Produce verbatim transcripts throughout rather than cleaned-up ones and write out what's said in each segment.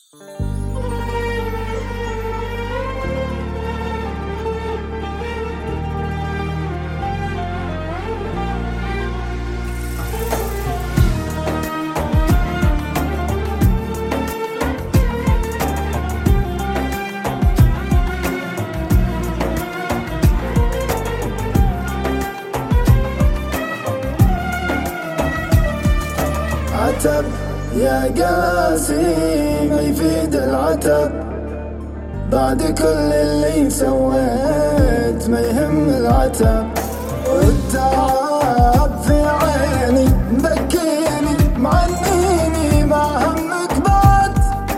عتب يا قاسي ما يفيد العتب، بعد كل اللي سويت ما يهم العتب. والتعب في عيني مبكيني معنيني ما همك بعد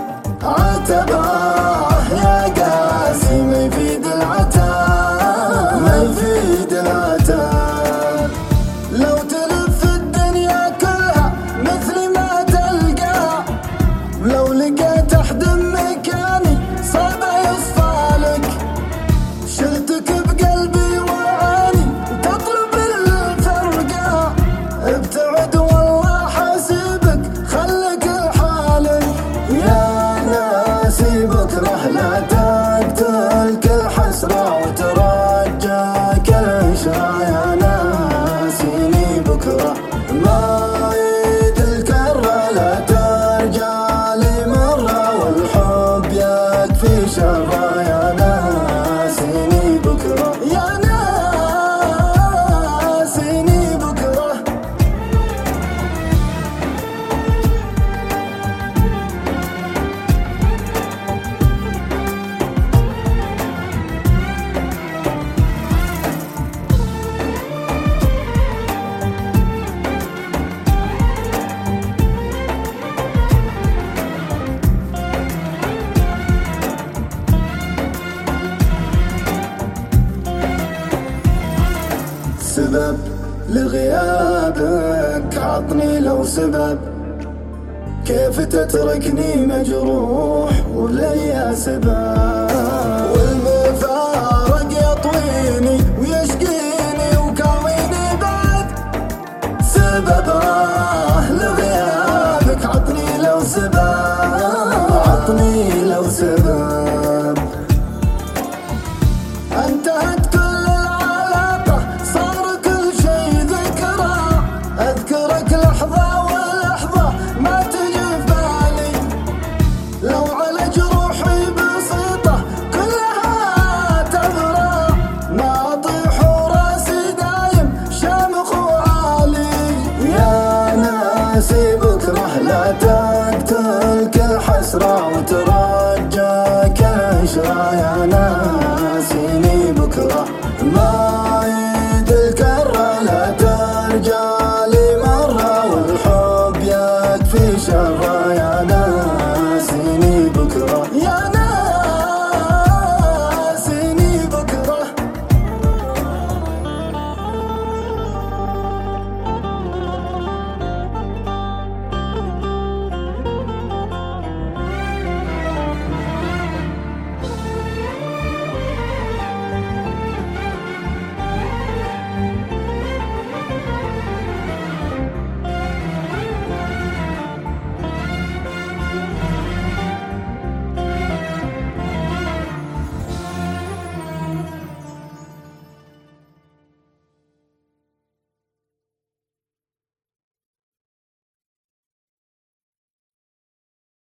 عتبه يا قاسي ما يفيد العتب، ما يفيد العتب. لو تلف الدنيا كلها مثلي ما تلقى، لو لقيت احد مكاني صعب يصفالك. شلتك بقلبي وعاني تطلب الفرقة، ابتعد والله حاسبك خلك لحالك. يا ناسي بكره لا تقتل كل حسرة وترجى كل عشرة. يا ناسيني بكره ما يد الكرة، لا ترجع لي مرة والحب يكفي شره. يا ناسيني بكره، يا ناسيني بكره. سبب لغيابك عطني لو سبب، كيف تتركني مجروح وليا سبب. والمفارق يطويني ويشقيني وكاويني بعد سببه لغيابك. عطني لو سبب، عطني لو سبب. انتهت كل العلاقة صار كل شي ذكرى، اذكرك لحظة ولحظة ما تجي في بالي. لو على جروحي بسيطة كلها تبرى، ما اطيح وراسي دايم شامخ وعالي. يا ناسي بكره لا تقتل كل حسرة وترجى كل عشرة. يا ناسيني بكره ما يد الكرة، لا ترجع لي مرة والحب يكفي شره.